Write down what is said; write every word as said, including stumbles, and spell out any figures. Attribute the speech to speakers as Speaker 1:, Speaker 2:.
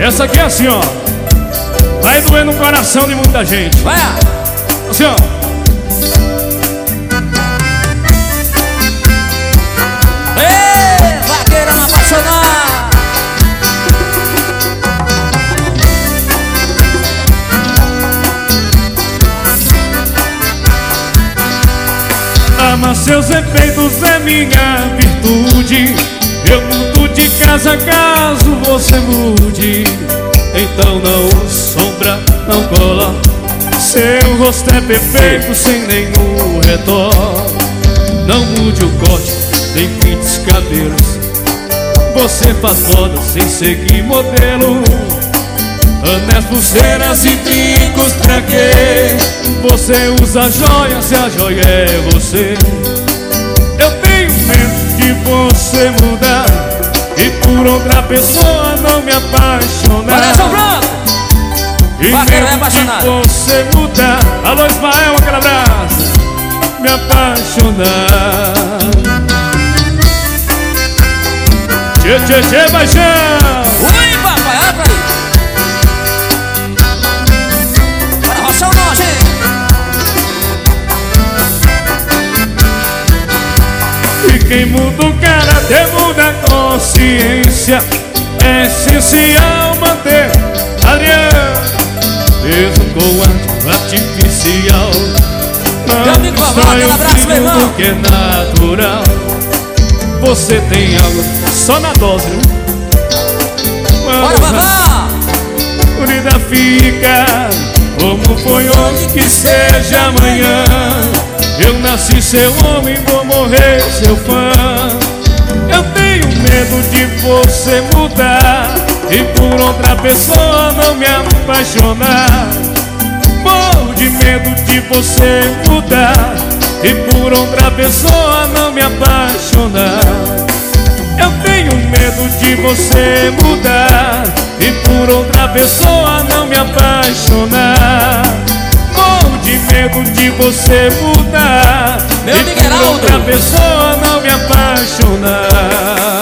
Speaker 1: Essa aqui é assim, ó. Vai doer no coração de muita gente.
Speaker 2: Vai!
Speaker 1: Assim, ó.
Speaker 2: Ei, vaqueirão apaixonado.
Speaker 1: Ama seus efeitos é minha virtude. Eu mudo de casa caso você mude. Então não sombra, não cola. Seu rosto é perfeito sem nenhum retorno. Não mude o corte, nem pinte os cabelos. Você faz moda sem seguir modelo. Anéis, pulseiras e brincos pra quê? Você usa joia se a joia é você. Eu tenho medo de você mudar e por outra pessoa não me apaixonar.
Speaker 2: Olha só, pronto!
Speaker 1: E
Speaker 2: Vaqueiro é
Speaker 1: medo de
Speaker 2: apaixonado.
Speaker 1: você mudar. Alô, Ismael, aquele abraço. Me apaixonar. Tchê, tchê, tchê, baixão.
Speaker 2: Ui, papai, olha pra aí. Bora roçar o nó, gente.
Speaker 1: E quem muda o caráter muda a consciência. É essencial manter aliança, mesmo com arte artificial.
Speaker 2: Meu amigo Vavá, aquele abraço, meu irmão.
Speaker 1: Do que é natural. Você tem algo só na dose, viu?
Speaker 2: Bora, Vavá!
Speaker 1: Unida fica como foi hoje, que seja amanhã. Eu nasci seu homem, vou morrer seu fã. Eu tenho medo de você mudar e por outra pessoa não me apaixonar. Morro de medo de você mudar e por outra pessoa não me apaixonar. Eu tenho medo de você mudar e por outra pessoa não me apaixonar. Morro de medo de você mudar
Speaker 2: Meu
Speaker 1: e
Speaker 2: amigo
Speaker 1: por
Speaker 2: Geraldo.
Speaker 1: outra pessoa não me apaixonar.